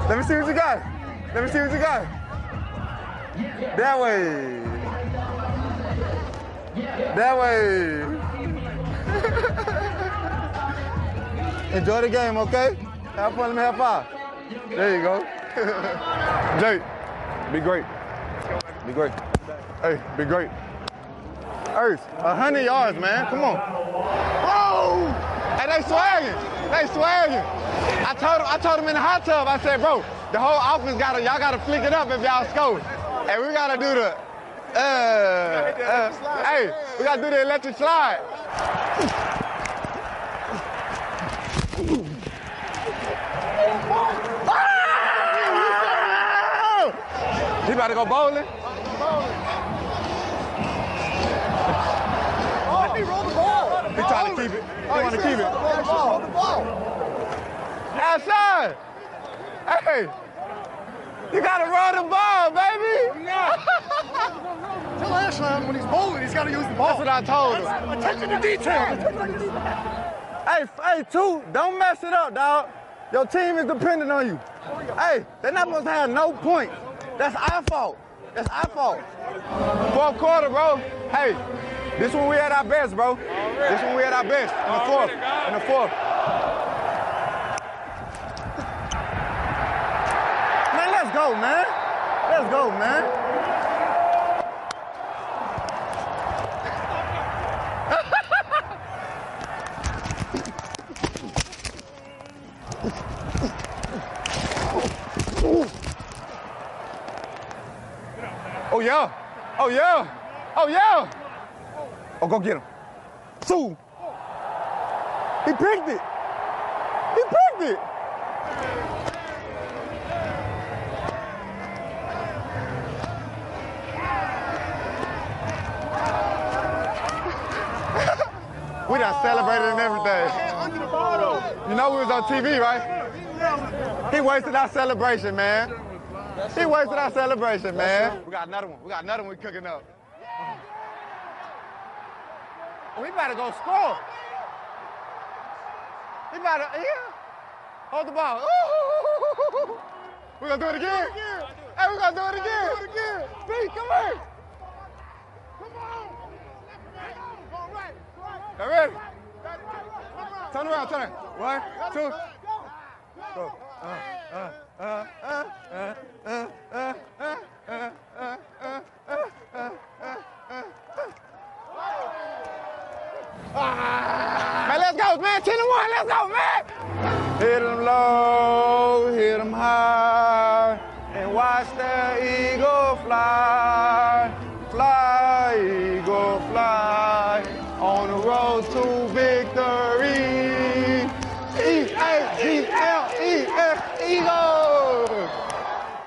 Let me see what you got. Let me see what you got. That way. That way. Enjoy the game, okay? Have fun, let me have five. There you go. Jake, be great. Be great. Hey, be great. Earth, 100 yards, man. Come on. Oh! Hey, they swagging. They swagging. I told him in the hot tub, I said, bro, the whole offense y'all gotta flick it up if y'all score. Hey, we gotta do the, hey, we gotta do the electric slide. He about to go bowling? He rolled the ball. He trying to keep it. He want to keep it. Roll the ball. Outside. Hey, you got to roll the ball, baby. Tell Ashland when he's bowling, he's got to use the ball. That's what I told him. Attention to detail. Hey, two, don't mess it up, dog. Your team is dependent on you. Hey, they're not supposed to have no points. That's our fault. That's our fault. Fourth quarter, bro. Hey, this when we at our best, bro. This when we at our best. In the fourth. In the fourth. Man, let's go, man. Let's go, man. Oh, yeah. Oh, yeah. Oh, yeah. Oh, go get him. Two. He picked it. He picked it. We done celebrated and everything. You know we was on TV, right? He wasted our celebration, man. He wasted our celebration, man. We got another one. We got another one cooking up. We better go score. We better, yeah. Hold the ball. Ooh. We gonna do it again? Hey, we gonna do it again. Speed, come here. Come on. Y'all ready? Turn around, turn around. 1, 2. Go. Man, let's go, man. 10-1, let's go, man. Hit them low, hit them high, and watch the eagle fly. Fly, eagle, fly, on the road to victory. E-A-G-L-E-S, eagle.